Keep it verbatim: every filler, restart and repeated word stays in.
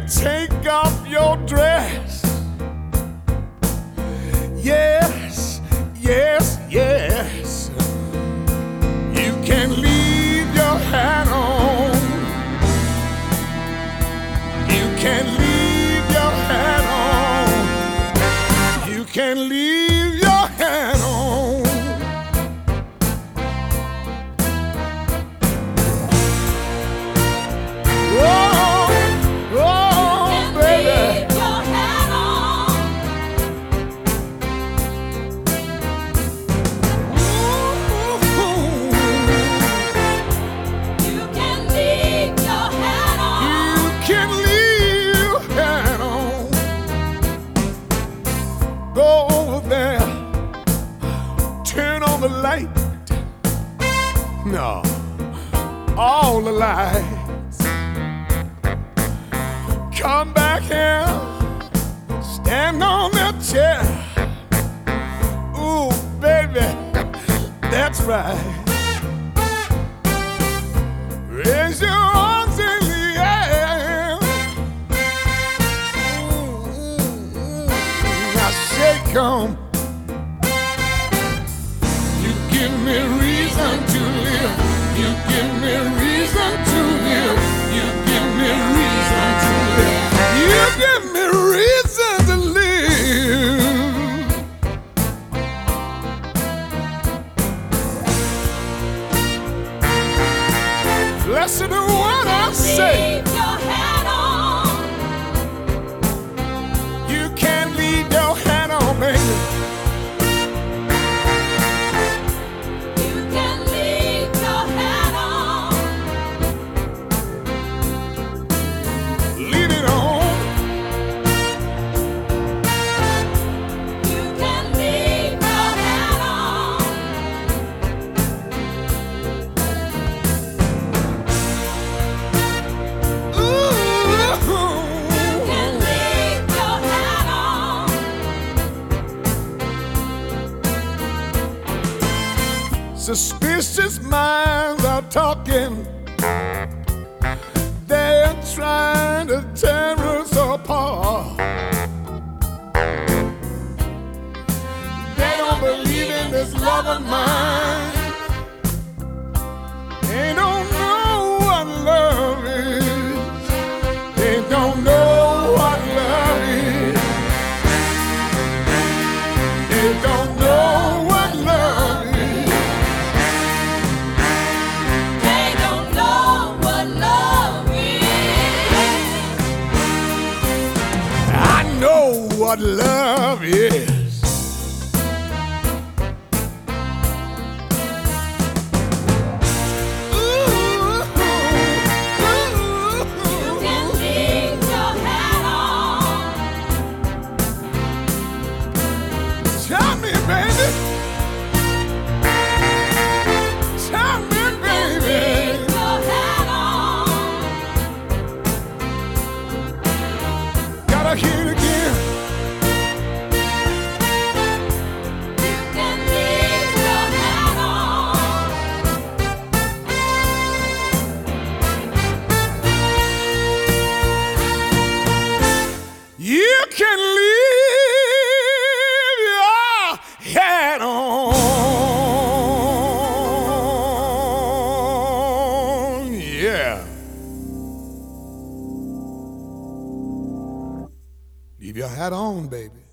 take off your dress. Yes, yes, yes. You can leave your hat on. You can leave your hat on. You can leave your hat on. Go over there, turn on the light. No, all the lights. Come back here, stand on that chair. Ooh, baby, that's right. Raise your arms in the air. Shake 'em. You give me reason to live. You give me reason to live. You give me reason to live. You give me reason to live. Blessed are what I say. Suspicious minds are talking. They're trying to tear us apart. They don't believe in this love of mine. They don't know what love is. They don't know what love is. They don't know what love is. What love is. Hear it again. You can leave your hat on. You can leave your hat on. Yeah. Leave your hat on, baby.